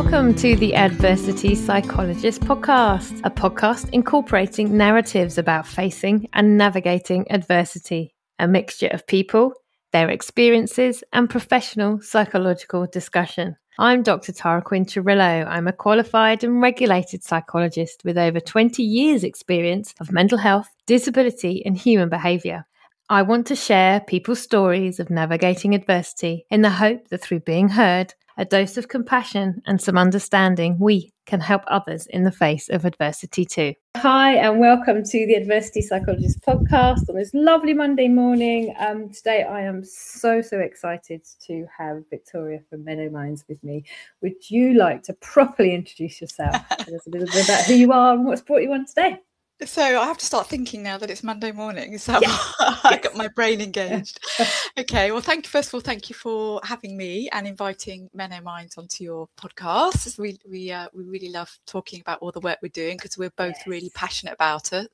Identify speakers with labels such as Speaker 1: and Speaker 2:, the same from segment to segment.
Speaker 1: Welcome to the Adversity Psychologist podcast, a podcast incorporating narratives about facing and navigating adversity, a mixture of people, their experiences, and professional psychological discussion. I'm Dr. Tara Quinn-Cirillo. I'm a qualified and regulated psychologist with over 20 years' experience of mental health, disability, and human behaviour. I want to share people's stories of navigating adversity in the hope that through being heard, a dose of compassion and some understanding, we can help others in the face of adversity too. Hi, and welcome to the Adversity Psychologist podcast on this lovely Monday morning. Today I am so excited to have Victoria from Menno Minds with me. Would you like to properly introduce yourself? Tell us a little bit about who you are and what's brought you on today.
Speaker 2: So I have to start thinking now that it's Monday morning. Is that
Speaker 1: Yes.
Speaker 2: I got my brain engaged? Okay. Well, thank you for having me and inviting Menno Minds onto your podcast. We really love talking about all the work we're doing because we're both really passionate about it.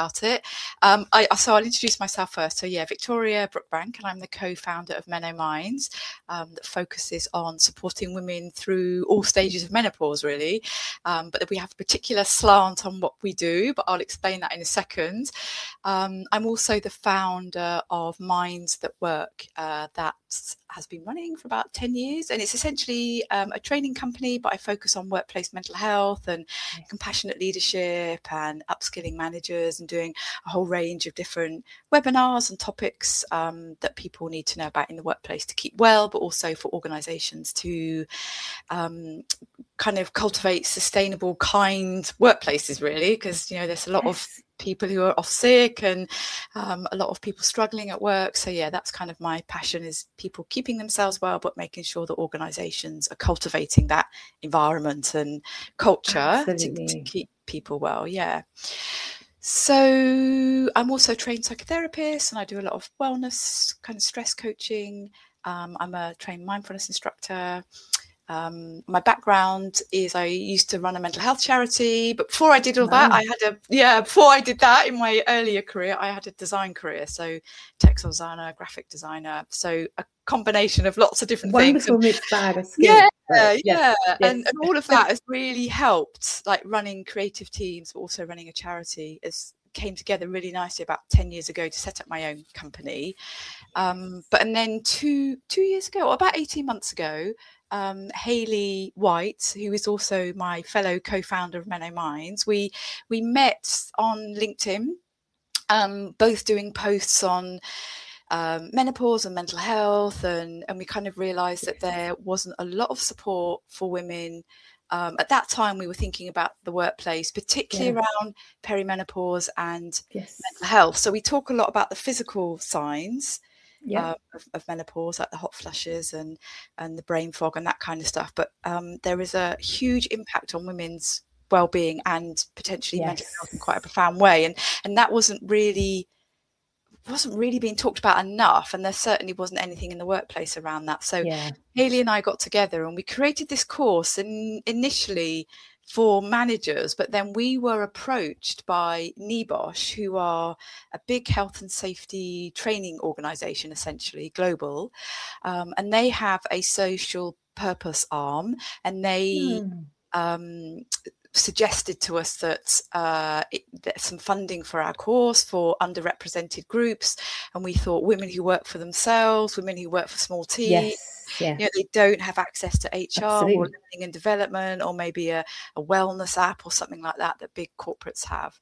Speaker 2: So I'll introduce myself first. So Victoria Brookbank, and I'm the co-founder of Menno Minds, that focuses on supporting women through all stages of menopause, really. But we have a particular slant on what we do, but I'll explain that in a second. I'm also the founder of Minds That Work, that has been running for about 10 years, and it's essentially a training company, but I focus on workplace mental health and compassionate leadership and upskilling managers and doing a whole range of different webinars and topics that people need to know about in the workplace to keep well, but also for organizations to kind of cultivate sustainable, kind workplaces, really, because there's a lot of people who are off sick and a lot of people struggling at work. So that's kind of my passion, is people keeping themselves well, but making sure that organizations are cultivating that environment and culture to keep people well. So I'm also a trained psychotherapist, and I do a lot of wellness, kind of stress coaching. I'm a trained mindfulness instructor. My background is I used to run a mental health charity, but before I did all that, before I did that in my earlier career, I had a design career. So textile designer, graphic designer. So a combination of lots of different things.
Speaker 1: Wonderful mixed bag of skills.
Speaker 2: And all of that has really helped, like running creative teams, but also running a charity came together really nicely about 10 years ago to set up my own company. And then two years ago, or about 18 months ago, Hayley White, who is also my fellow co-founder of Menno Minds, we met on LinkedIn, both doing posts on menopause and mental health, and we kind of realized that there wasn't a lot of support for women. At that time, we were thinking about the workplace, particularly around perimenopause and mental health. So we talk a lot about the physical signs of menopause, like the hot flushes and the brain fog and that kind of stuff. But there is a huge impact on women's well-being and potentially mental health in quite a profound way. And that wasn't really being talked about enough, and there certainly wasn't anything in the workplace around that. So Hayley and I got together and we created this course, initially for managers, but then we were approached by NEBOSH, who are a big health and safety training organization, essentially global, and they have a social purpose arm, and they suggested to us that there's some funding for our course for underrepresented groups, and we thought women who work for themselves, women who work for small teams, they don't have access to HR or learning and development, or maybe a wellness app or something like that big corporates have.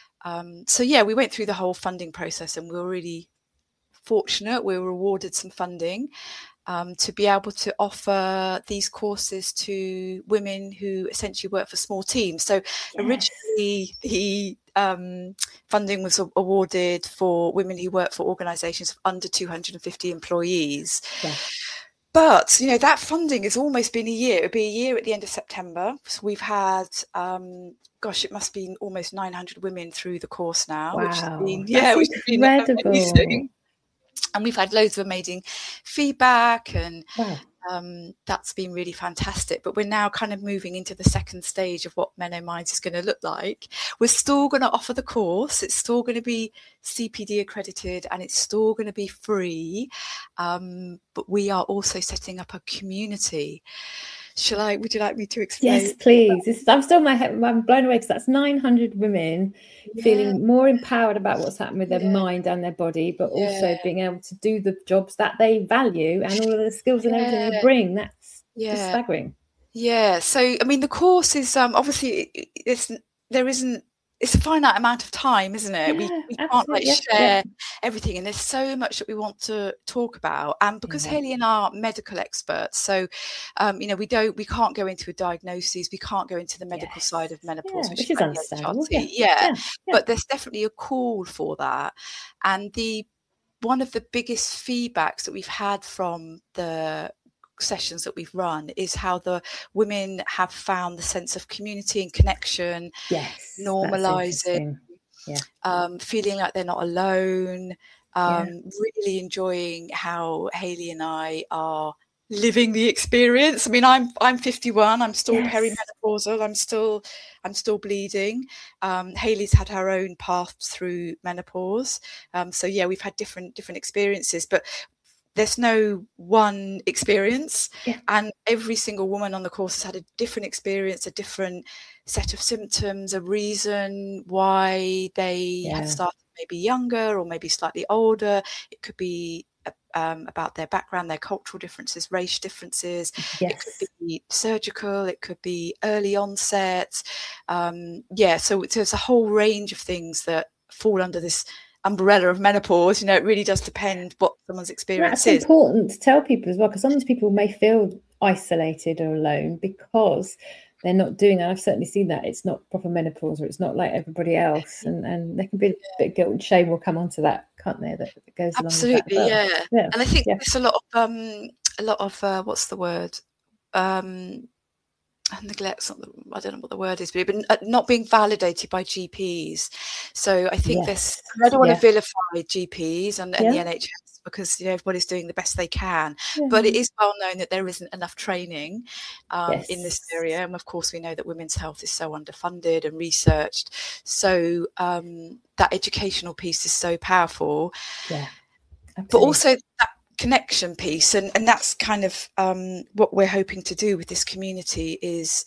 Speaker 2: We went through the whole funding process, and we were really fortunate. We were awarded some funding to be able to offer these courses to women who essentially work for small teams. So originally the funding was awarded for women who work for organisations of under 250 employees. But, that funding has almost been a year. It'll be a year at the end of September. So we've had, it must be almost 900 women through the course now, which has been amazing. And we've had loads of amazing feedback, and that's been really fantastic. But we're now kind of moving into the second stage of what Menno Minds is going to look like. We're still going to offer the course. It's still going to be CPD accredited, and it's still going to be free. But we are also setting up a community. Would you like me to explain?
Speaker 1: Yes, please. I'm blown away, because that's 900 women feeling more empowered about what's happening with their mind and their body, but also being able to do the jobs that they value, and all of the skills and everything they bring. That's just staggering.
Speaker 2: Yeah. So, I mean, the course is obviously it's a finite amount of time, isn't it? We can't share everything, and there's so much that we want to talk about. And because Hayley and I are medical experts, so we can't go into a diagnosis, we can't go into the medical side of menopause, which is understandable. But there's definitely a call for that. And one of the biggest feedbacks that we've had from the sessions that we've run is how the women have found the sense of community and connection, normalizing, feeling like they're not alone, really enjoying how Hayley and I are living the experience. I mean, I'm 51, I'm still perimenopausal, I'm still bleeding. Hayley's had her own path through menopause, so we've had different experiences, but there's no one experience, and every single woman on the course has had a different experience, a different set of symptoms, a reason why they have started maybe younger or maybe slightly older. It could be about their background, their cultural differences, race differences. It could be surgical, it could be early onset. So there's a whole range of things that fall under this umbrella of menopause. It really does depend what someone's experience is.
Speaker 1: It's important to tell people as well, because sometimes people may feel isolated or alone because they're not doing that. I've certainly seen that it's not proper menopause, or it's not like everybody else, and there can be a bit of guilt and shame will come onto that, can't there, that goes along with that.
Speaker 2: And I think there's a lot of what's the word, neglect, I don't know what the word is, but not being validated by GPs. So I think I don't want to vilify GPs and the NHS, because everybody's doing the best they can, but it is well known that there isn't enough training in this area, and of course we know that women's health is so underfunded and researched, so that educational piece is so powerful, but also that connection piece, and that's kind of what we're hoping to do with this community is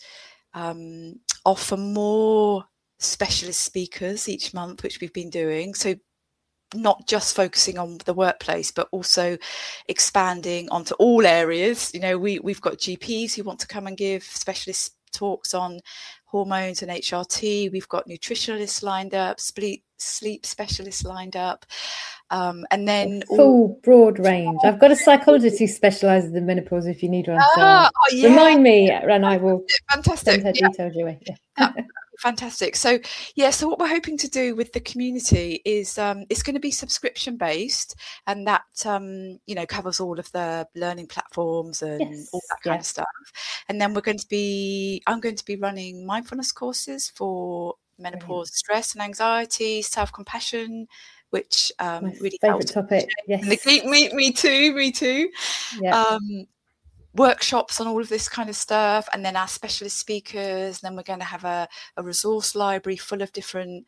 Speaker 2: offer more specialist speakers each month, which we've been doing, so not just focusing on the workplace, but also expanding onto all areas. We've got GPs who want to come and give specialist talks on hormones and HRT. We've got nutritionalists lined up, sleep specialists lined up, and then
Speaker 1: full broad range. I've got a psychologist who specialises in menopause if you need one. Remind me, and I will send her details your way.
Speaker 2: Fantastic. So what we're hoping to do with the community is it's going to be subscription based, and that covers all of the learning platforms and all that kind of stuff. And then I'm going to be running mindfulness courses for menopause, stress and anxiety, self-compassion, which really
Speaker 1: favourite topic.
Speaker 2: Me too. Workshops on all of this kind of stuff, and then our specialist speakers, and then we're going to have a resource library full of different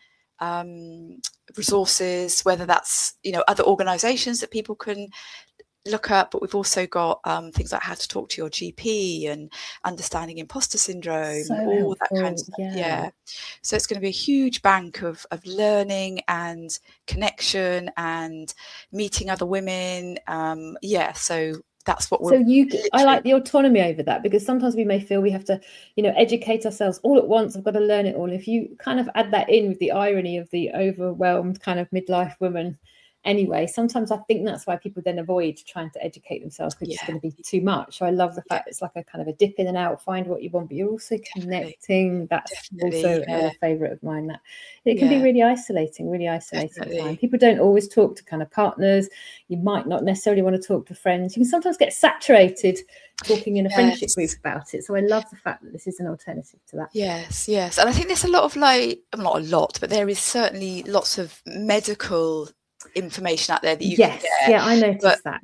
Speaker 2: resources, whether that's other organizations that people can look up, but we've also got things like how to talk to your GP and understanding imposter syndrome, all that kind of stuff. So it's going to be a huge bank of learning and connection and meeting other women. So that's what we're
Speaker 1: I like the autonomy over that, because sometimes we may feel we have to educate ourselves all at once. I've got to learn it all. If you kind of add that in with the irony of the overwhelmed kind of midlife woman anyway, sometimes I think that's why people then avoid trying to educate themselves, because it's going to be too much. So I love the fact it's like a kind of a dip in and out, find what you want, but you're also connecting. That's also a favourite of mine, that it can be really isolating time. People don't always talk to kind of partners. You might not necessarily want to talk to friends. You can sometimes get saturated talking in a friendship group about it. So I love the fact that this is an alternative to that.
Speaker 2: Yes. And I think there's a lot of not a lot, but there is certainly lots of medical information out there that you can get.
Speaker 1: I noticed that.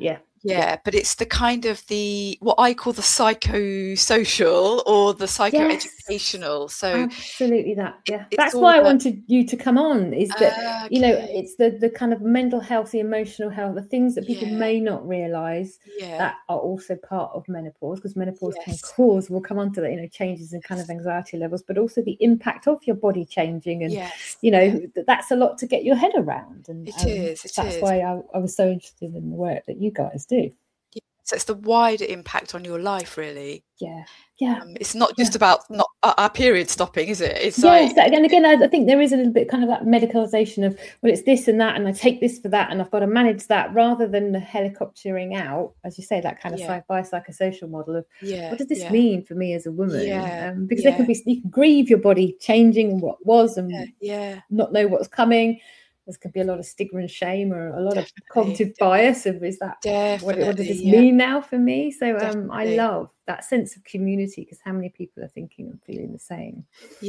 Speaker 2: Yeah, but it's the kind of what I call the psychosocial or the psychoeducational. So
Speaker 1: absolutely that. Yeah, that's why I wanted you to come on. Is that it's the kind of mental health, the emotional health, the things that people may not realise that are also part of menopause, because menopause can cause. We'll come on to that. Changes in kind of anxiety levels, but also the impact of your body changing, and that's a lot to get your head around. And that's why I was so interested in the work that you guys do.
Speaker 2: So it's the wider impact on your life, really.
Speaker 1: Yeah.
Speaker 2: It's not just about not our period stopping, is it? It's
Speaker 1: and again, I think there is a little bit kind of that medicalization of, well, it's this and that, and I take this for that, and I've got to manage that, rather than the helicoptering out, as you say, that kind of psychosocial model of what does this mean for me as a woman? Because there can be, you can grieve your body changing and what was, and not know what's coming. There could be a lot of stigma and shame, or a lot of cognitive bias of, is that what does this mean now for me? So I love that sense of community, because how many people are thinking and feeling the same?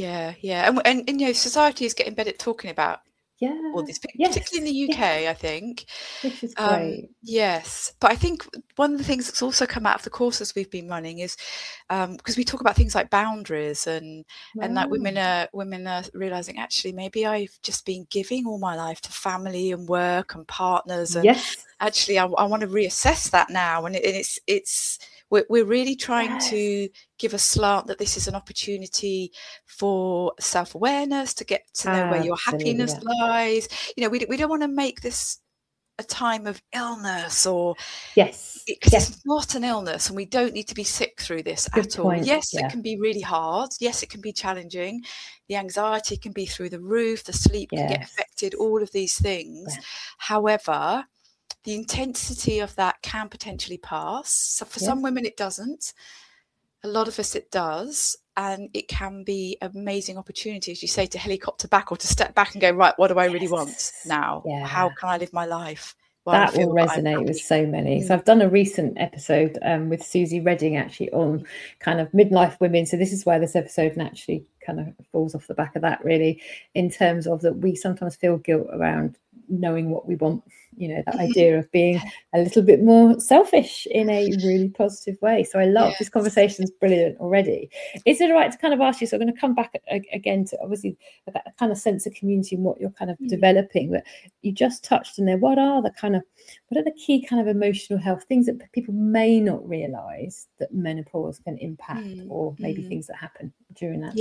Speaker 2: And society is getting better at talking about all these, particularly in the UK, I think,
Speaker 1: which is great.
Speaker 2: Yes, but I think one of the things that's also come out of the courses we've been running is because we talk about things like boundaries, and like women are realizing, actually, maybe I've just been giving all my life to family and work and partners, and actually I want to reassess that now, and we're really trying to give a slant that this is an opportunity for self-awareness, to get to know where your happiness lies. We don't want to make this a time of illness, or because it's not an illness, and we don't need to be sick through this at all. Yes, it can be really hard. Yes, it can be challenging. The anxiety can be through the roof. The sleep can get affected. All of these things. However, the intensity of that can potentially pass. So for some women, it doesn't. A lot of us, it does. And it can be an amazing opportunity, as you say, to helicopter back, or to step back and go, right, what do I really want now? How can I live my life?
Speaker 1: That will resonate with so many. So I've done a recent episode with Susie Redding, actually, on kind of midlife women. So this is where this episode naturally kind of falls off the back of that, really, in terms of that we sometimes feel guilt around knowing what we want, that idea of being a little bit more selfish in a really positive way. So I love this conversation's brilliant already. Is it all right to kind of ask you, so I'm going to come back again to obviously that kind of sense of community and what you're kind of developing, but you just touched on there, what are the key kind of emotional health things that people may not realize that menopause can impact, or maybe things that happen during that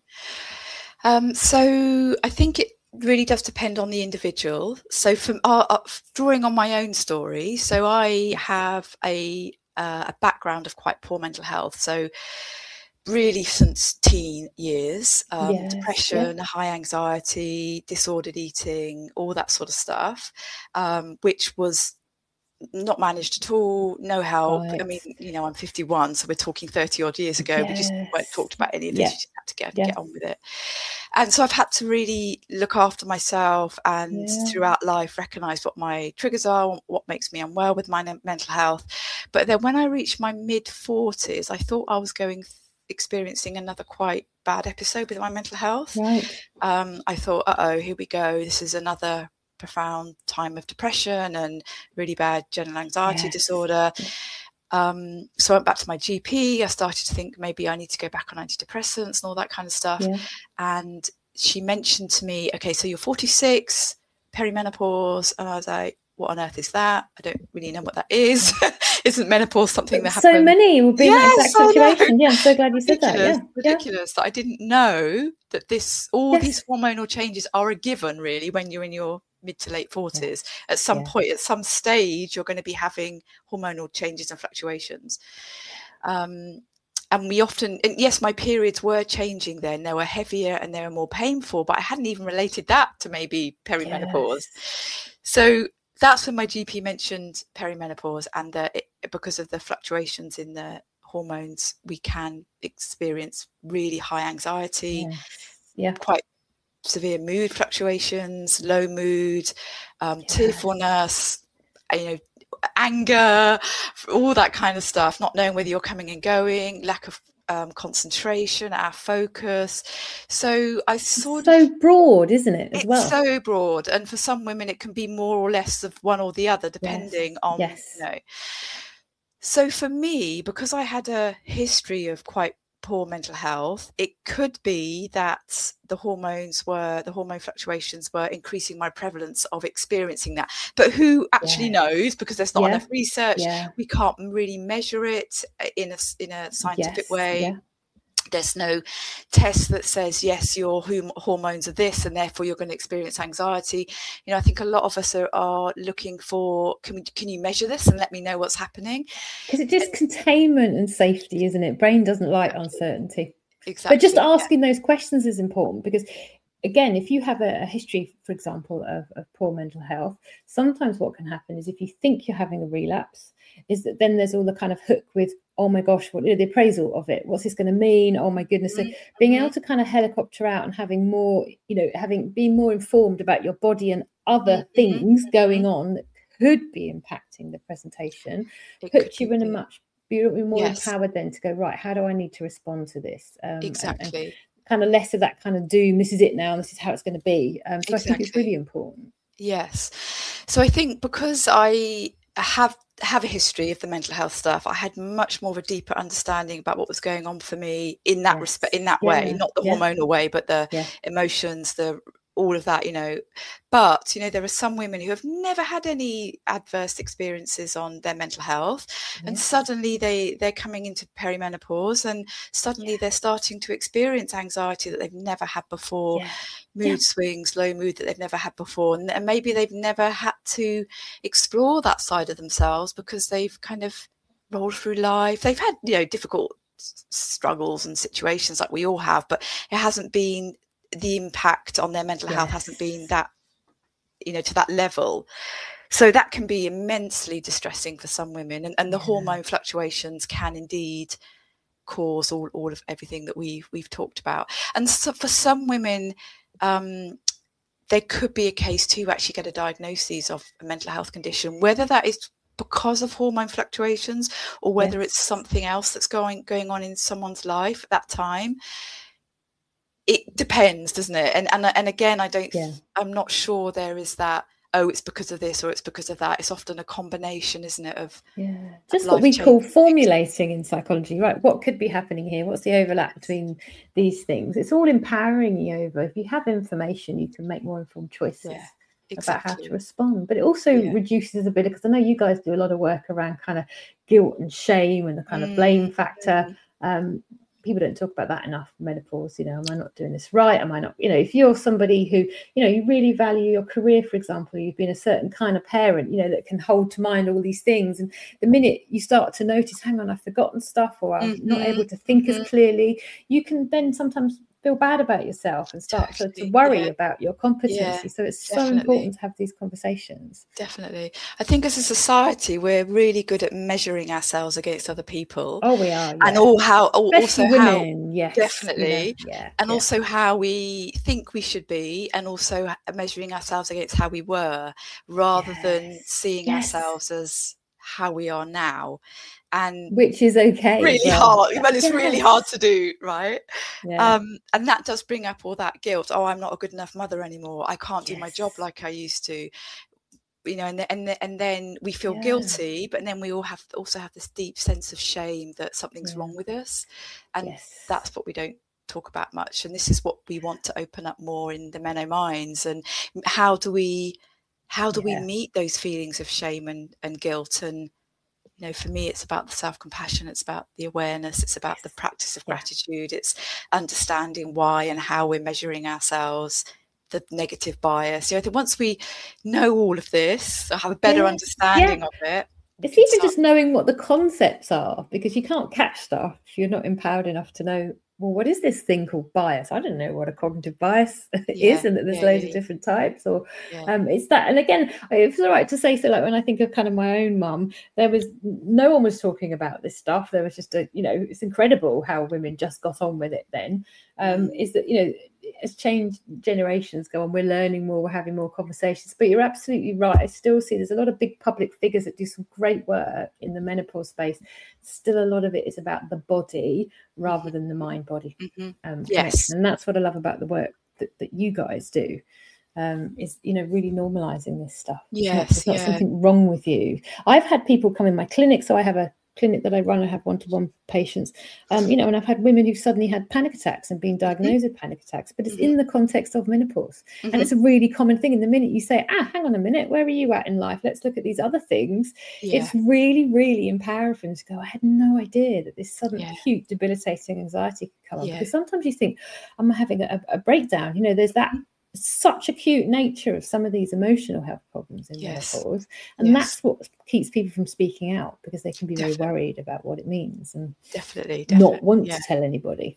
Speaker 1: time?
Speaker 2: So I think it really does depend on the individual. So from drawing on my own story, so I have a background of quite poor mental health, so really since teen years, depression, high anxiety, disordered eating, all that sort of stuff, which was not managed at all, no help. I mean, I'm 51, so we're talking 30 odd years ago. We just weren't talked about any of this. You just had to get on with it. And so I've had to really look after myself, and throughout life recognize what my triggers are, what makes me unwell with my mental health. But then when I reached my mid-40s, I thought I was experiencing another quite bad episode with my mental health. I thought, here we go, this is another profound time of depression and really bad general anxiety disorder. So I went back to my GP. I started to think maybe I need to go back on antidepressants and all that kind of stuff. And she mentioned to me, okay, so you're 46, perimenopause. And I was like, what on earth is that? I don't really know what that is. Isn't menopause something that happens?
Speaker 1: So many will be in that exact situation. I'm so glad you said that.
Speaker 2: Ridiculous that I didn't know that these hormonal changes are a given, really, when you're in your mid to late 40s. At some point, at some stage, you're going to be having hormonal changes and fluctuations. And we often, and yes, my periods were changing then. They were heavier and they were more painful, but I hadn't even related that to maybe perimenopause. So that's when my GP mentioned perimenopause, and that because of the fluctuations in the hormones, we can experience really high anxiety, quite severe mood fluctuations, low mood, tearfulness, anger, all that kind of stuff, not knowing whether you're coming and going, lack of concentration, our focus. So I sort
Speaker 1: of... so broad, isn't it, as well?
Speaker 2: It's so broad. And for some women, it can be more or less of one or the other, depending on, you know. So for me, because I had a history of quite poor mental health, it could be that the hormone fluctuations were increasing my prevalence of experiencing that. But who actually knows? Because there's not enough research. We can't really measure it in a scientific way. There's no test that says, yes, your hormones are this, and therefore you're going to experience anxiety. You know, I think a lot of us are looking for, can you measure this and let me know what's happening?
Speaker 1: Because it's just containment and safety, isn't it? Brain doesn't like uncertainty. Exactly. But just asking those questions is important, because again, if you have a history, for example, of poor mental health, sometimes what can happen is if you think you're having a relapse, is that then there's all the kind of hook with, oh my gosh, what, the appraisal of it, what's this going to mean? Oh my goodness. So being able to kind of helicopter out and having more, being more informed about your body and other things going on that could be impacting the presentation, puts you in a much more empowered then to go, right, how do I need to respond to this?
Speaker 2: Exactly.
Speaker 1: And kind of less of that kind of doom, this is it now, and this is how it's going to be. So I think it's really important.
Speaker 2: Yes. So I think because I have a history of the mental health stuff, I had much more of a deeper understanding about what was going on for me in that respect, in that way, not the hormonal way, but the emotions, all of that, but there are some women who have never had any adverse experiences on their mental health, and suddenly they're coming into perimenopause, and suddenly they're starting to experience anxiety that they've never had before, mood swings, low mood that they've never had before, and maybe they've never had to explore that side of themselves because they've kind of rolled through life. They've had difficult struggles and situations like we all have, but it hasn't been, the impact on their mental health hasn't been that, to that level. So that can be immensely distressing for some women, and the hormone fluctuations can indeed cause all of everything that we've talked about. And so for some women, there could be a case to actually get a diagnosis of a mental health condition, whether that is because of hormone fluctuations or whether it's something else that's going on in someone's life at that time. It depends, doesn't it? And again, I'm not sure there is that, oh, it's because of this or it's because of that. It's often a combination, isn't it, of
Speaker 1: just what we call formulating in psychology, right? What could be happening here? What's the overlap between these things? It's all empowering you over. If you have information, you can make more informed choices about how to respond. But it also reduces a bit, because I know you guys do a lot of work around kind of guilt and shame and the kind of blame factor. People don't talk about that enough. Menopause, am I not doing this right? Am I not, if you're somebody who, you really value your career, for example, you've been a certain kind of parent, that can hold to mind all these things. And the minute you start to notice, hang on, I've forgotten stuff, or I'm not able to think as clearly, you can then sometimes feel bad about yourself and start to worry about your competency. So it's so important to have these conversations.
Speaker 2: Definitely. I think as a society, we're really good at measuring ourselves against other people.
Speaker 1: Oh, we are.
Speaker 2: And also
Speaker 1: women,
Speaker 2: definitely. And also how we think we should be, and also measuring ourselves against how we were, rather than seeing ourselves as how we are now. And
Speaker 1: which is okay,
Speaker 2: hard, but it's really hard to do, right? And that does bring up all that guilt. Oh, I'm not a good enough mother anymore, I can't do my job like I used to, and then we feel guilty, but then we also have this deep sense of shame that something's wrong with us, and that's what we don't talk about much. And this is what we want to open up more in the Menno Minds. And how do we meet those feelings of shame and guilt? And for me, it's about the self-compassion, it's about the awareness, it's about the practice of gratitude, it's understanding why and how we're measuring ourselves, the negative bias. I think once we know all of this, or have a better understanding of it,
Speaker 1: it's even just knowing what the concepts are, because you can't catch stuff if you're not empowered enough to know, well, what is this thing called bias? I don't know what a cognitive bias is, and that there's loads of different types, or it's that. And again, it's all right to say, so like when I think of kind of my own mum, no one was talking about this stuff. There was just it's incredible how women just got on with it then. is that, you know, as change generations go on, we're learning more, we're having more conversations. But you're absolutely right. I still see there's a lot of big public figures that do some great work in the menopause space. Still a lot of it is about the body rather than the mind-body connection. And that's what I love about the work that you guys do. Is, you know, really normalizing this stuff. It's not something wrong with you. I've had people come in my clinic, so I have a clinic that I run. I have one-to-one patients, you know, and I've had women who've suddenly had panic attacks and been diagnosed with panic attacks, but it's in the context of menopause. And it's a really common thing. And the minute you say, hang on a minute, where are you at in life? Let's look at these other things. It's really, really empowering for them to go, I had no idea that this sudden acute debilitating anxiety could come on. Because sometimes you think, I'm having a breakdown. You know, there's that such acute nature of some of these emotional health problems in menopause, and that's what keeps people from speaking out, because they can be very worried about what it means and definitely not want to tell anybody.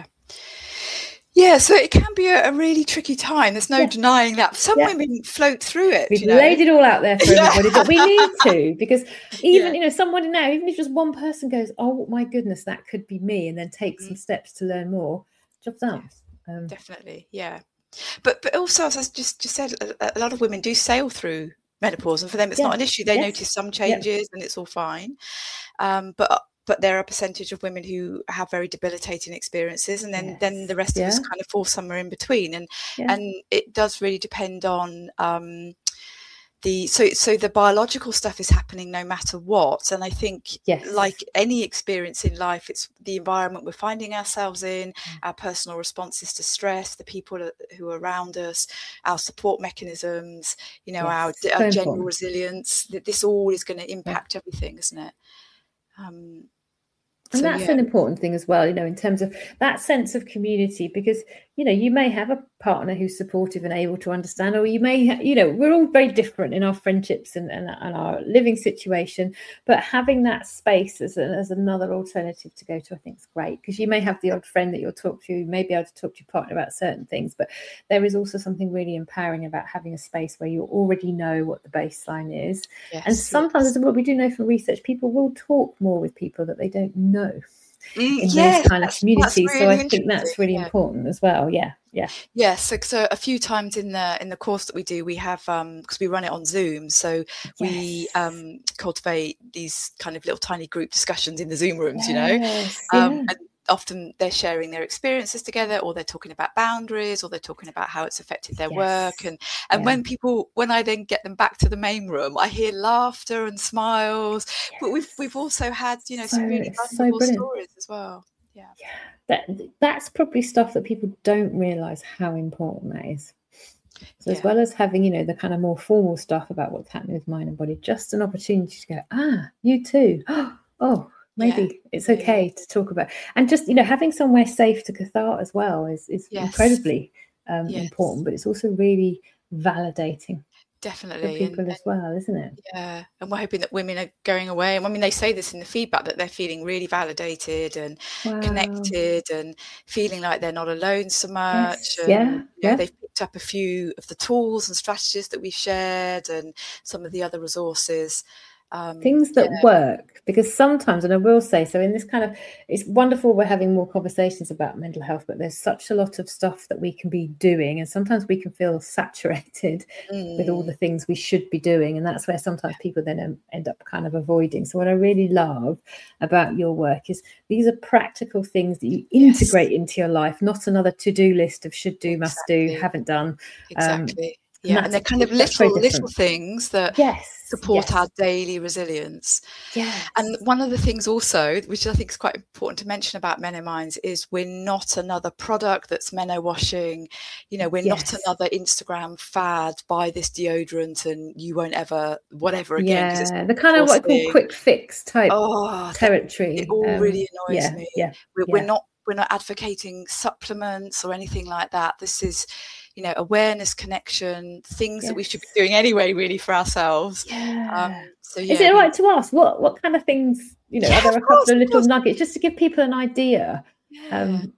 Speaker 2: So it can be a really tricky time. There's no denying that. Some women float through it.
Speaker 1: We've laid it all out there for everybody, but we need to, because even you know, someone now, even if just one person goes, oh my goodness, that could be me, and then take some steps to learn more, job done.
Speaker 2: Definitely, But also, as I just said, a lot of women do sail through menopause, and for them it's not an issue. They notice some changes and it's all fine. But there are a percentage of women who have very debilitating experiences, and then the rest of us kind of fall somewhere in between. And it does really depend on so the biological stuff is happening no matter what. And I think like any experience in life, it's the environment we're finding ourselves in, our personal responses to stress, the people who are around us, our support mechanisms, you know, our general resilience. This all is going to impact everything, isn't it?
Speaker 1: And that's an important thing as well, you know, in terms of that sense of community, because, you know, you may have a partner who's supportive and able to understand, or you may, you know, we're all very different in our friendships and our living situation, but having that space as another alternative to go to, I think is great, because you may have the odd friend that you'll talk to, you may be able to talk to your partner about certain things, but there is also something really empowering about having a space where you already know what the baseline is. And sometimes, what we do know from research, people will talk more with people that they don't know in those kind of communities. Really, so I think that's really important as well. So
Speaker 2: a few times in the course that we do, we have because we run it on Zoom, so we cultivate these kind of little tiny group discussions in the Zoom rooms, you know, and often they're sharing their experiences together, or they're talking about boundaries, or they're talking about how it's affected their work. And when I then get them back to the main room, I hear laughter and smiles. But we've also had, you know, some really vulnerable stories as well.
Speaker 1: That's probably stuff that people don't realize how important that is. So as well as having, you know, the kind of more formal stuff about what's happening with mind and body, just an opportunity to go, you too. Oh, maybe it's okay to talk about. And just, you know, having somewhere safe to cathart as well is incredibly important, but it's also really validating.
Speaker 2: Definitely.
Speaker 1: For people as well, isn't it?
Speaker 2: Yeah. And we're hoping that women are going away. And I mean, they say this in the feedback, that they're feeling really validated and connected and feeling like they're not alone so much. And, you know, they've picked up a few of the tools and strategies that we've shared, and some of the other resources.
Speaker 1: Things that work, because sometimes, and I will say, so in this kind of, it's wonderful we're having more conversations about mental health, but there's such a lot of stuff that we can be doing, and sometimes we can feel saturated with all the things we should be doing, and that's where sometimes people then end up kind of avoiding. So what I really love about your work is these are practical things that you integrate into your life, not another to-do list of should do, must do, haven't done.
Speaker 2: And they're kind of little things that support our daily resilience. And one of the things also, which I think is quite important to mention about Menominds, is we're not another product that's Meno washing. You know, we're not another Instagram fad, buy this deodorant and you won't ever whatever again.
Speaker 1: Yeah, the kind of what I call quick fix type territory.
Speaker 2: It all really annoys me. We're not advocating supplements or anything like that. This is, you know, awareness, connection, things that we should be doing anyway, really, for ourselves. Is
Speaker 1: it all right to ask what kind of things, you know, are there a couple of little nuggets just to give people an idea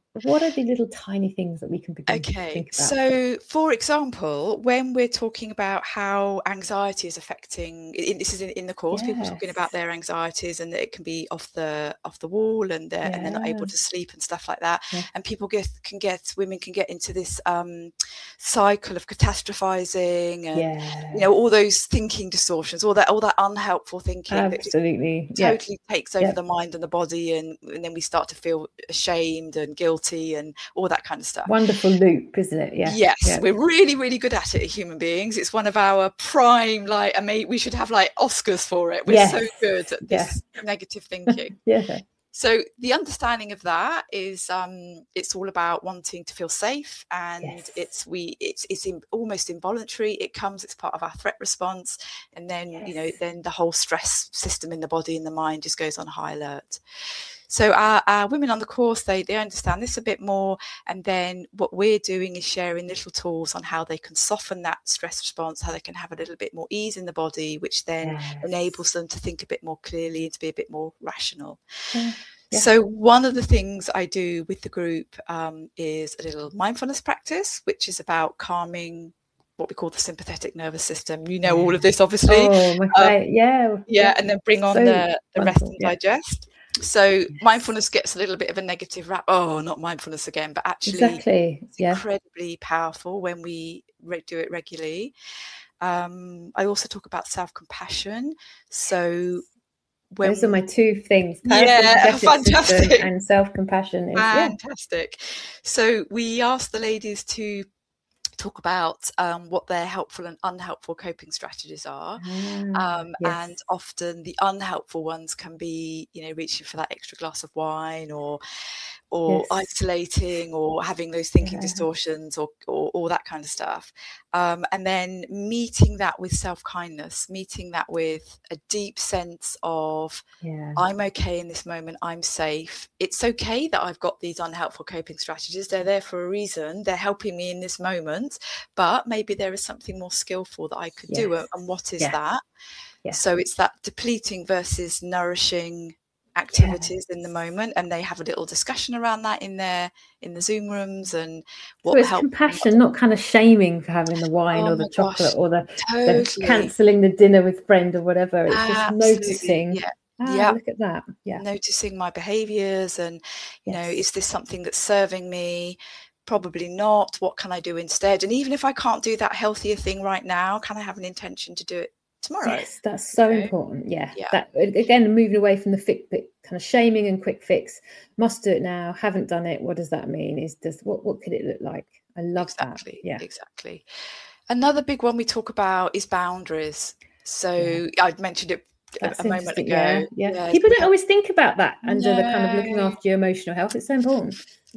Speaker 1: What are the little tiny things that we can begin to think about?
Speaker 2: So for example, when we're talking about how anxiety is affecting, this is in the course, people talking about their anxieties and that it can be off the wall and they're not able to sleep and stuff like that. And women can get into this cycle of catastrophizing and all those thinking distortions, all that unhelpful thinking.
Speaker 1: Absolutely.
Speaker 2: That totally takes over the mind and the body, and then we start to feel ashamed and guilty and all that kind of stuff.
Speaker 1: Wonderful loop, isn't it?
Speaker 2: Yes, we're really, really good at it as human beings. It's one of our prime, we should have Oscars for it. We're so good at this negative thinking. So the understanding of that is it's all about wanting to feel safe, and it's almost involuntary. It's part of our threat response, and then then the whole stress system in the body and the mind just goes on high alert. So our women on the course, they understand this a bit more, and then what we're doing is sharing little tools on how they can soften that stress response, how they can have a little bit more ease in the body, which then enables them to think a bit more clearly and to be a bit more rational. So one of the things I do with the group is a little mindfulness practice, which is about calming what we call the sympathetic nervous system. All of this, obviously.
Speaker 1: Oh, my God.
Speaker 2: And then bring on the rest and digest. So mindfulness gets a little bit of a negative rap. Oh, not mindfulness again, but actually it's incredibly powerful when we do it regularly. I also talk about self-compassion. So those
Speaker 1: are my two things.
Speaker 2: Fantastic.
Speaker 1: And self-compassion is
Speaker 2: fantastic. So we ask the ladies to talk about what their helpful and unhelpful coping strategies are, and often the unhelpful ones can be reaching for that extra glass of wine or isolating or having those thinking distortions or that kind of stuff, and then meeting that with self-kindness, meeting that with a deep sense of I'm okay in this moment, I'm safe, it's okay that I've got these unhelpful coping strategies, they're there for a reason, they're helping me in this moment, but maybe there is something more skillful that I could do, and what is that? So it's that depleting versus nourishing activities in the moment, and they have a little discussion around that in the Zoom rooms, and
Speaker 1: what so it's compassion, not kind of shaming for having the wine or the chocolate or the cancelling the dinner with friend or whatever. It's just noticing look at that,
Speaker 2: noticing my behaviors, and is this something that's serving me? Probably not. What can I do instead? And even if I can't do that healthier thing right now, can I have an intention to do it tomorrow?
Speaker 1: Yes, that's so important. That again, moving away from the kind of shaming and quick fix. Must do it now, haven't done it, what does that mean? What could it look like? I love that.
Speaker 2: Exactly. Another big one we talk about is boundaries. So I'd mentioned it a moment ago.
Speaker 1: People don't always think about that under the kind of looking after your emotional health. It's so important.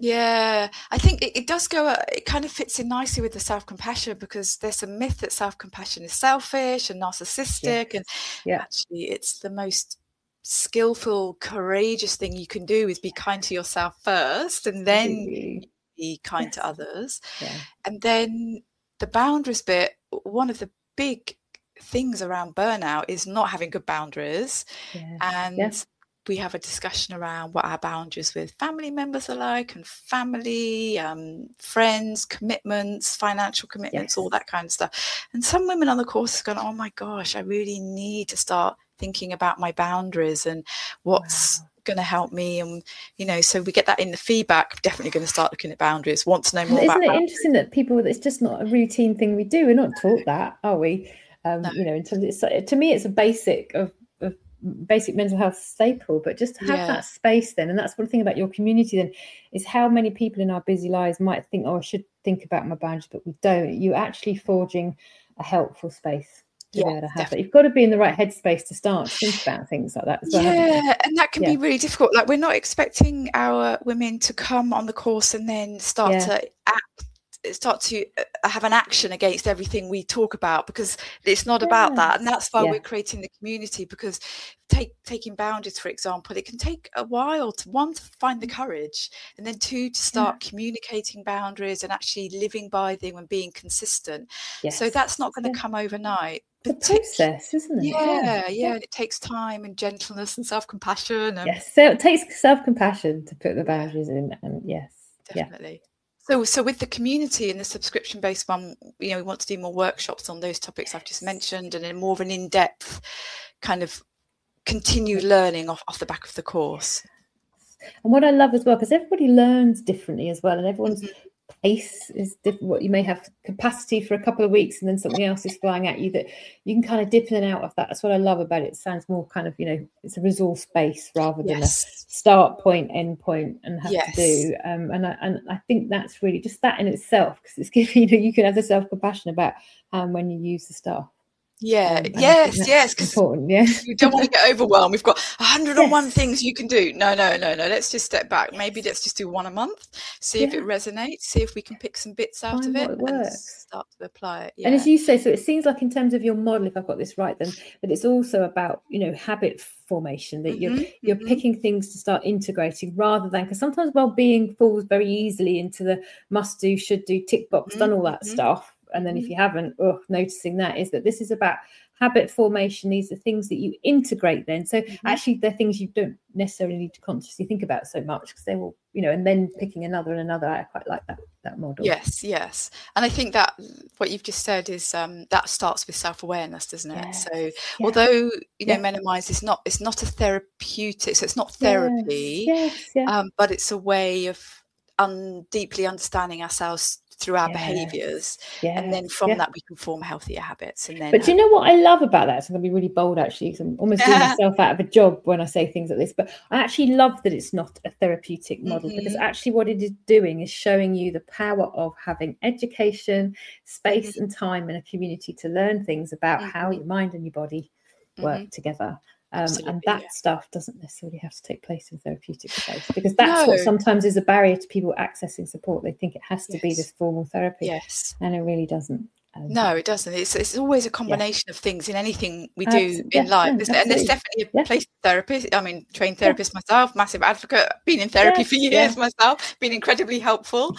Speaker 2: I think it does it kind of fits in nicely with the self-compassion, because there's a myth that self-compassion is selfish and narcissistic, and actually it's the most skillful, courageous thing you can do is be kind to yourself first, and then be kind to others. And then the boundaries bit, one of the big things around burnout is not having good boundaries, and we have a discussion around what our boundaries with family members are like, and family, friends, commitments, financial commitments, all that kind of stuff. And some women on the course have gone, oh my gosh, I really need to start thinking about my boundaries and what's going to help me. And so we get that in the feedback. Definitely going to start looking at boundaries, want to know more about
Speaker 1: boundaries. Interesting that it's just not a routine thing we do. We're not taught that, are we? No. In terms of, to me, it's a basic mental health staple, but just to have that space then, and that's one thing about your community then, is how many people in our busy lives might think, I should think about my boundaries, but we don't. You're actually forging a helpful space to be able to have that. You've got to be in the right headspace to start to think about things like that as well.
Speaker 2: And that can be really difficult. We're not expecting our women to come on the course and then start to have an action against everything we talk about, because it's not about that. And that's why we're creating the community, because taking boundaries, for example, it can take a while to find the courage, and then to start communicating boundaries and actually living by them and being consistent. So that's not going to come overnight.
Speaker 1: It's a process, isn't it?
Speaker 2: And it takes time and gentleness and self-compassion.
Speaker 1: So it takes self-compassion to put the boundaries in, and
Speaker 2: definitely. So with the community and the subscription-based one, we want to do more workshops on those topics I've just mentioned, and then more of an in-depth kind of continued learning off the back of the course.
Speaker 1: And what I love as well, because everybody learns differently as well, and everyone's pace is different. What you may have capacity for a couple of weeks, and then something else is flying at you, that you can kind of dip in and out of that. That's what I love about it. It sounds more kind of, it's a resource base rather than a start point, end point, and have to do. And I think that's really just that in itself, because it's giving you can have the self-compassion about how and when you use the stuff.
Speaker 2: Yes, because you don't want to get overwhelmed. We've got 101 things you can do. No. Let's just step back. Maybe let's just do one a month. See if it resonates. See if we can pick some bits out of it and start to apply it. Yeah.
Speaker 1: And as you say, so it seems like in terms of your model, if I've got this right, then that it's also about habit formation, that you're picking things to start integrating, rather than, because sometimes well-being falls very easily into the must do, should do, tick box, done all that stuff. And then if you haven't, noticing that is that this is about habit formation. These are things that you integrate then. So actually they're things you don't necessarily need to consciously think about so much, because they will, and then picking another and another. I quite like that model.
Speaker 2: Yes. And I think that what you've just said is that starts with self-awareness, doesn't it?
Speaker 1: Yes.
Speaker 2: So although, Minimize is not, it's not a therapeutic, so it's not therapy, but it's a way of deeply understanding ourselves through our behaviors, and then from that we can form healthier habits. And then,
Speaker 1: but do you know what I love about that? So I'm going to be really bold, actually, because I'm almost doing myself out of a job when I say things like this. But I actually love that it's not a therapeutic model, because actually what it is doing is showing you the power of having education, space and time in a community to learn things about how your mind and your body work together. And that stuff doesn't necessarily have to take place in therapeutic space, because that's what sometimes is a barrier to people accessing support. They think it has to be this formal therapy, and it really doesn't.
Speaker 2: No, it doesn't. It's always a combination of things in anything we do in life, isn't it? And there's definitely a place for therapists. I mean, trained therapist myself, massive advocate, been in therapy for years myself, been incredibly helpful.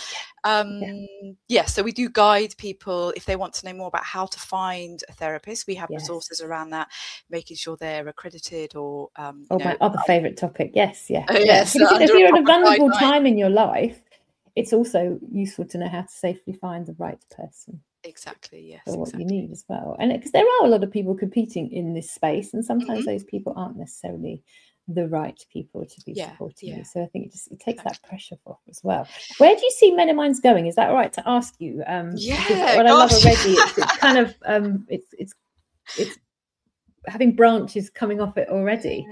Speaker 2: So we do guide people if they want to know more about how to find a therapist. We have resources around that, making sure they're accredited or
Speaker 1: my other favourite topic. If you're at a vulnerable time in your life, it's also useful to know how to safely find the right person.
Speaker 2: Exactly, yes.
Speaker 1: For what you need as well. And because there are a lot of people competing in this space, and sometimes those people aren't necessarily the right people to be supporting you. So I think it takes that pressure off as well. Where do you see Minimize going? Is that all right to ask you? What I love already, it's kind of it's having branches coming off it already.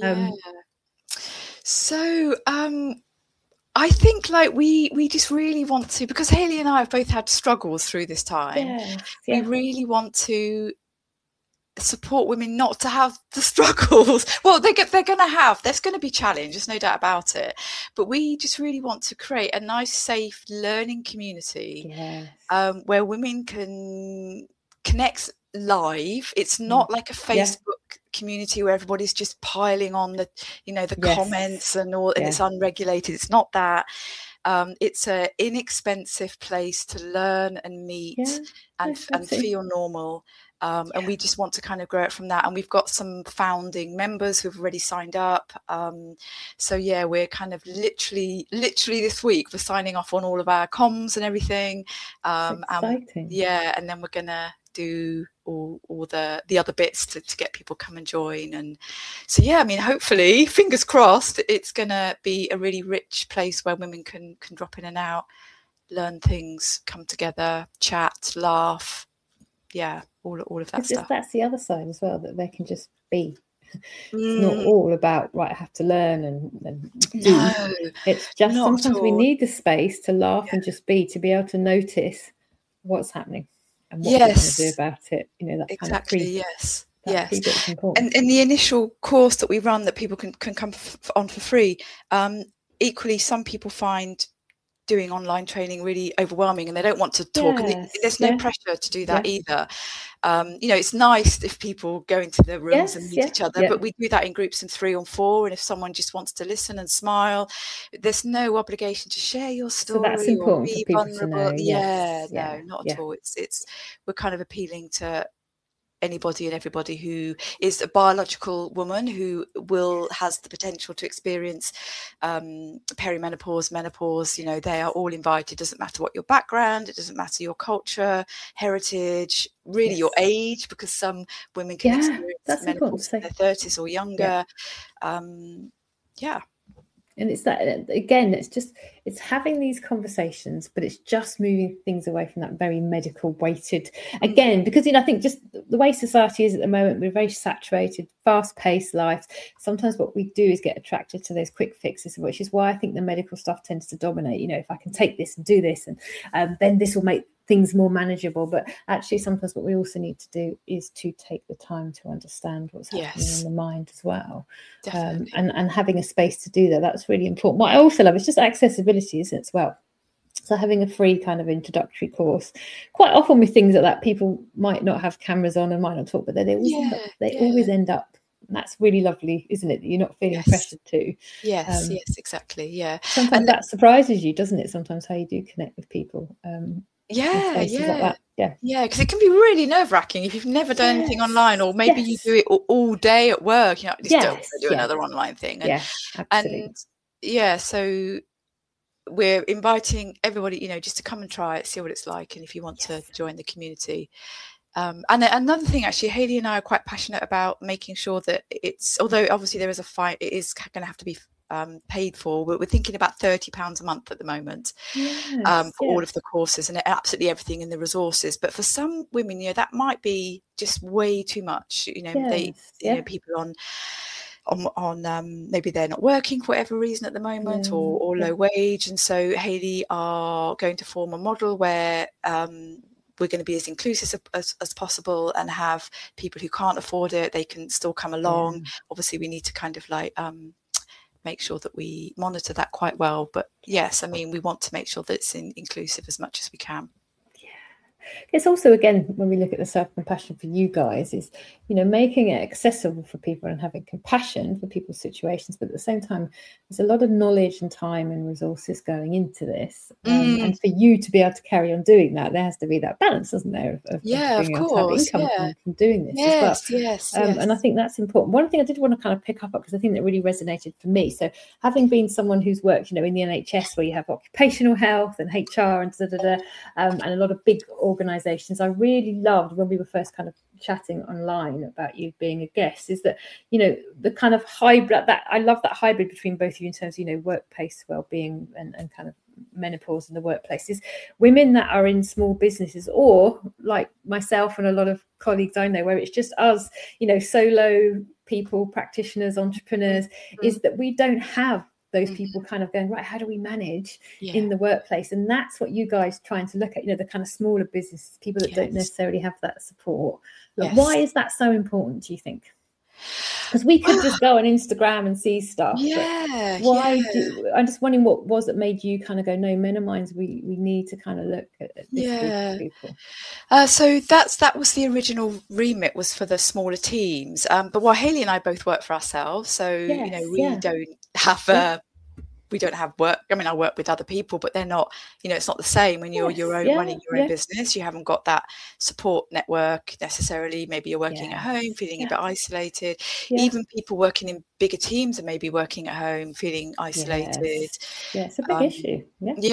Speaker 2: So I think we just really want to, because Hayley and I have both had struggles through this time. We really want to support women not to have the struggles. Well, there's going to be challenge, there's no doubt about it. But we just really want to create a nice, safe learning community where women can connect live. It's not like a Facebook community where everybody's just piling on the comments and all, and it's unregulated. It's not that. It's an inexpensive place to learn and meet and feel normal. And we just want to kind of grow it from that. And we've got some founding members who've already signed up. We're kind of literally this week we're signing off on all of our comms and everything.
Speaker 1: Exciting.
Speaker 2: And then we're gonna do all the other bits to get people come and join. And so hopefully, fingers crossed, it's gonna be a really rich place where women can drop in and out, learn things, come together, chat, laugh, all of that stuff.
Speaker 1: That's the other side as well, that they can just be. It's not all about I have to learn and do.
Speaker 2: No,
Speaker 1: it's just sometimes we need the space to laugh and just be, to be able to notice what's happening and what we're going to do about it. That
Speaker 2: exactly.
Speaker 1: Kind of
Speaker 2: yes.
Speaker 1: And
Speaker 2: the initial course that we run that people can come on for free. Equally, some people find doing online training really overwhelming and they don't want to talk, and there's no pressure to do that either. It's nice if people go into the rooms and meet each other, but we do that in groups of 3 or 4, and if someone just wants to listen and smile, there's no obligation to share your story.
Speaker 1: So that's important
Speaker 2: or be
Speaker 1: for people
Speaker 2: vulnerable.
Speaker 1: to know.
Speaker 2: Not at all. It's we're kind of appealing to anybody and everybody who is a biological woman who has the potential to experience perimenopause, menopause. You know, they are all invited. It doesn't matter what your background, it doesn't matter your culture, heritage, really your age, because some women can experience menopause in their 30s or younger.
Speaker 1: And it's that, again, it's having these conversations, but it's just moving things away from that very medical weighted, again, because, you know, I think just the way society is at the moment, we're very saturated, fast-paced life. Sometimes what we do is get attracted to those quick fixes, which is why I think the medical stuff tends to dominate. You know, if I can take this and do this, and then this will make things more manageable. But actually, sometimes what we also need to do is to take the time to understand what's happening in the mind as well. And having a space to do that's really important. What I also love is just accessibility, isn't it, as well? So having a free kind of introductory course, quite often with things like that, people might not have cameras on and might not talk, but they always end up. And that's really lovely, isn't it? That you're not feeling pressured to.
Speaker 2: Yes, exactly. Yeah.
Speaker 1: Sometimes that surprises you, doesn't it? Sometimes how you do connect with people.
Speaker 2: Because it can be really nerve-wracking if you've never done anything online, or maybe you do it all day at work. You know, just don't do another online thing. So we're inviting everybody, you know, just to come and try it, see what it's like, and if you want to join the community. And another thing, actually, Hayley and I are quite passionate about making sure that although obviously there is a fine, it is going to have to be paid for. We're thinking about £30 a month at the moment for all of the courses and absolutely everything in the resources. But for some women, you know, that might be just way too much. You know, you know, people on maybe they're not working for whatever reason at the moment, or low wage, and so Hayley are going to form a model where we're going to be as inclusive as possible and have people who can't afford it, they can still come along. Obviously we need to kind of like make sure that we monitor that quite well, but yes, I mean, we want to make sure that it's inclusive as much as we can.
Speaker 1: It's also, again, when we look at the self-compassion for you guys, is, you know, making it accessible for people and having compassion for people's situations, but at the same time there's a lot of knowledge and time and resources going into this, and for you to be able to carry on doing that, there has to be that balance, doesn't there, of being able to have income from doing this as well. And I think that's important. One thing I did want to kind of pick up on, because I think that really resonated for me, so having been someone who's worked, you know, in the NHS, where you have occupational health and HR and and a lot of big organizations, I really loved when we were first kind of chatting online about you being a guest, is that, you know, the kind of hybrid, that I love that hybrid between both of you in terms of, you know, workplace well-being and kind of menopause in the workplace, is women that are in small businesses, or like myself and a lot of colleagues I know, where it's just us, you know, solo people, practitioners, entrepreneurs, is that we don't have those people kind of going, right, how do we manage in the workplace? And that's what you guys trying to look at, you know, the kind of smaller business, people that don't necessarily have that support. Like, why is that so important, do you think? Because we could just go on Instagram and see stuff. I'm just wondering what was that made you kind of go, no, Menomines, we need to kind of look at this group of people.
Speaker 2: So that was the original remit, was for the smaller teams. But while Hayley and I both work for ourselves, so you know, we don't have work. I mean, I work with other people, but they're not, you know, it's not the same when you're running your own business. You haven't got that support network necessarily. Maybe you're working at home, feeling a bit isolated. Even people working in bigger teams are maybe working at home, feeling isolated.
Speaker 1: It's a big issue.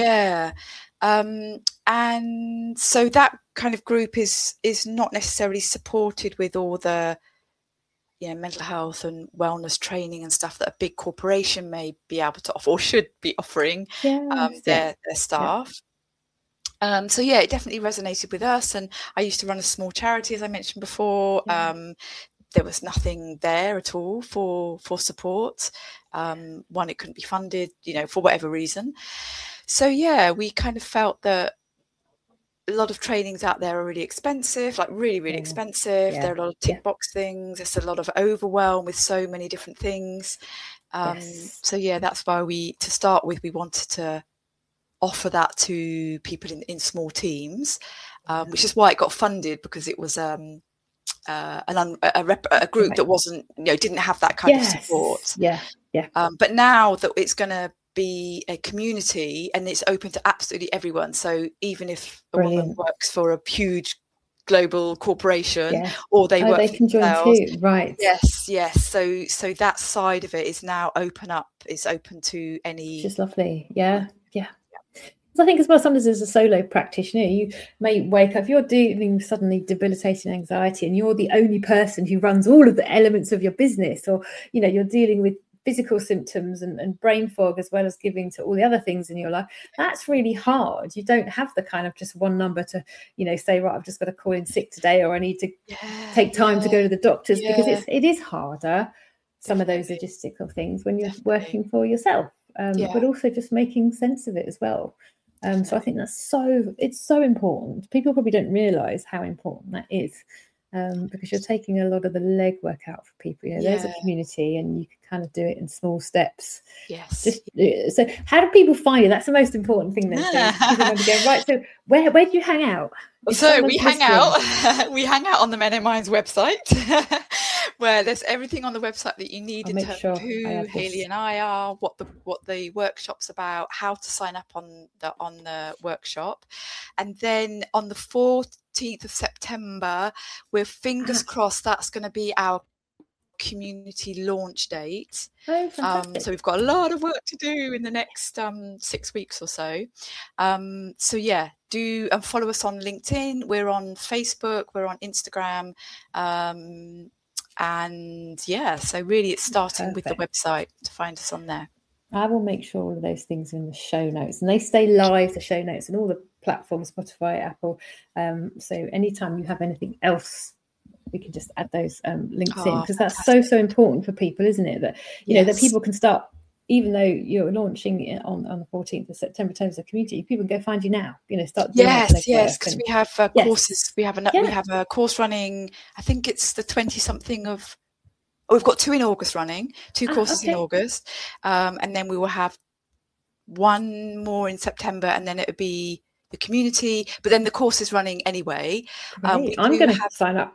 Speaker 2: And so that kind of group is not necessarily supported with all the, you know, mental health and wellness training and stuff that a big corporation may be able to offer, or should be offering their staff. So it definitely resonated with us. And I used to run a small charity, as I mentioned before. There was nothing there at all for support. One, it couldn't be funded, you know, for whatever reason. So we kind of felt that a lot of trainings out there are really expensive, like really expensive. There are a lot of tick box things. There's a lot of overwhelm with so many different things. So that's why to start with, we wanted to offer that to people in small teams, which is why it got funded, because it was a group that wasn't, you know, didn't have that kind of support. But now that it's going to be a community and it's open to absolutely everyone, so even if a woman works for a huge global corporation, or they work.
Speaker 3: They can join too, right?
Speaker 2: Yes. So that side of it is now it's open to any.
Speaker 3: Which is lovely. Yeah. I think as well, sometimes as a solo practitioner, you may wake up, if you're dealing with suddenly debilitating anxiety and you're the only person who runs all of the elements of your business, or, you know, you're dealing with physical symptoms and brain fog as well as giving to all the other things in your life, that's really hard. You don't have the kind of just one number to, you know, say, right, I've just got to call in sick today, or I need to take time to go to the doctors, because it is harder, some of those logistical things when you're working for yourself, but also just making sense of it as well. So I think it's so important. People probably don't realise how important that is, because you're taking a lot of the legwork out for people. You know, there's a community, and you can kind of do it in small steps.
Speaker 2: Yes.
Speaker 3: So how do people find you? That's the most important thing. Then people want to go, right. So where do you hang out?
Speaker 2: So we hang out. We hang out on the Men in Minds website, where there's everything on the website that you need in terms of who Hayley and I are, what the workshop's about, how to sign up on the workshop, and then on the 14th of September, we're fingers crossed that's going to be our community launch date. So we've got a lot of work to do in the next 6 weeks or so. So yeah, do follow us on LinkedIn. We're on Facebook. We're on Instagram. And yeah, so really it's starting with the website to find us on there.
Speaker 3: I will make sure all of those things are in the show notes, and they stay live, the show notes, and all the platforms, Spotify, Apple. So anytime you have anything else, we can just add those links in, because that's so important for people, isn't it? That you know, that people can start, even though you're launching on the 14th of September in terms of community, people can go find you now. You know, start doing
Speaker 2: because we have courses. We have a course running. I think it's the 20-something of. We've got 2 in August running, 2 courses in August, and then we will have 1 more in September, and then it would be the community, but then the course is running anyway.
Speaker 3: I'm going to sign up.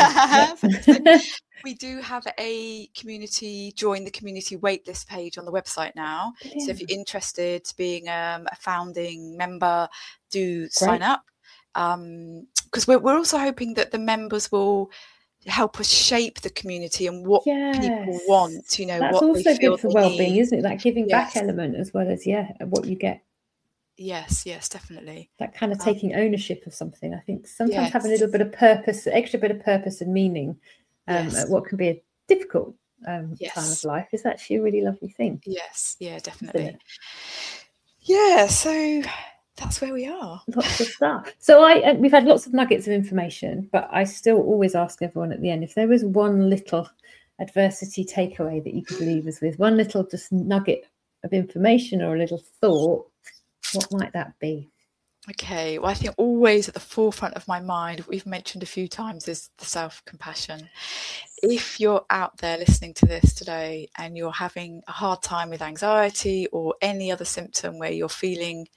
Speaker 2: We do have a community, join the community waitlist page on the website now. Brilliant. So if you're interested being a founding member, do sign up. Because we're also hoping that the members will help us shape the community and what people want, you know.
Speaker 3: That's
Speaker 2: what
Speaker 3: also
Speaker 2: they feel
Speaker 3: good for well-being, isn't it? That giving back element as well as what you get.
Speaker 2: Yes, definitely.
Speaker 3: That kind of taking ownership of something. I think sometimes having a little bit of purpose, extra bit of purpose and meaning at what can be a difficult time of life is actually a really lovely thing.
Speaker 2: Yes, definitely. Yeah, so that's where we are.
Speaker 3: Lots of stuff. So we've had lots of nuggets of information, but I still always ask everyone at the end, if there was one little adversity takeaway that you could leave us with, one little just nugget of information or a little thought, what might that be?
Speaker 2: Okay, well, I think always at the forefront of my mind, we've mentioned a few times, is the self-compassion. If you're out there listening to this today and you're having a hard time with anxiety or any other symptom where you're feeling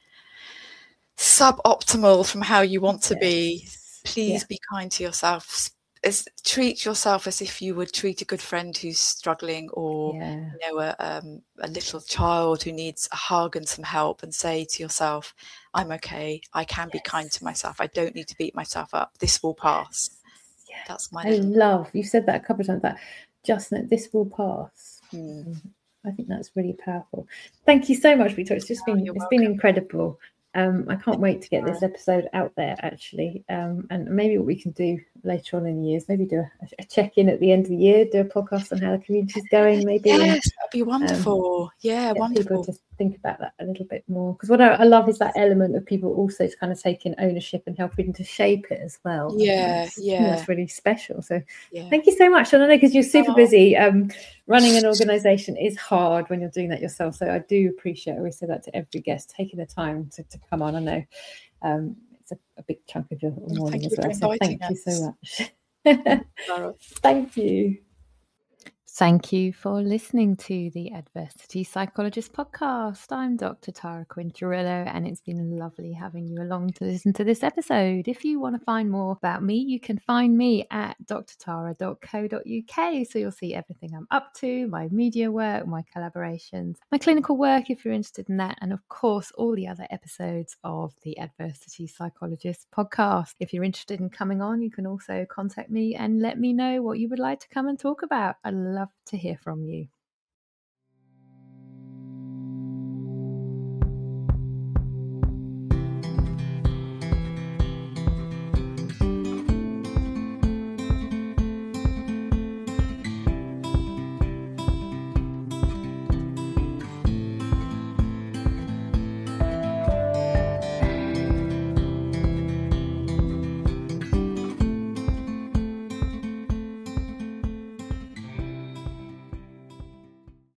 Speaker 2: suboptimal from how you want to be, please be kind to yourself. Treat yourself as if you would treat a good friend who's struggling, or you know, a little child who needs a hug and some help, and say to yourself, I'm okay, I can be kind to myself, I don't need to beat myself up, this will pass. That's my
Speaker 3: you've said that a couple of times, that just that this will pass. I think that's really powerful. Thank you so much, Victoria. It's been incredible. I can't wait to get this episode out there, actually, and maybe what we can do later on in the years, maybe do a check-in at the end of the year, do a podcast on how the community's going, maybe.
Speaker 2: Yes, that'd be wonderful. Wonderful.
Speaker 3: People to think about that a little bit more, because what I love is that element of people also kind of taking ownership and helping to shape it as well. That's really special. So thank you so much. And I know, because you're super busy, running an organization is hard when you're doing that yourself, so I do appreciate, I always say that to every guest, taking the time to come on. I know it's a big chunk of your morning as well, so thank you so much. Thank you.
Speaker 1: Thank you for listening to the Adversity Psychologist podcast. I'm Dr. Tara Quinterillo, and it's been lovely having you along to listen to this episode. If you want to find more about me, you can find me at drtara.co.uk. So you'll see everything I'm up to, my media work, my collaborations, my clinical work if you're interested in that, and of course, all the other episodes of the Adversity Psychologist podcast. If you're interested in coming on, you can also contact me and let me know what you would like to come and talk about. I'd love to hear from you.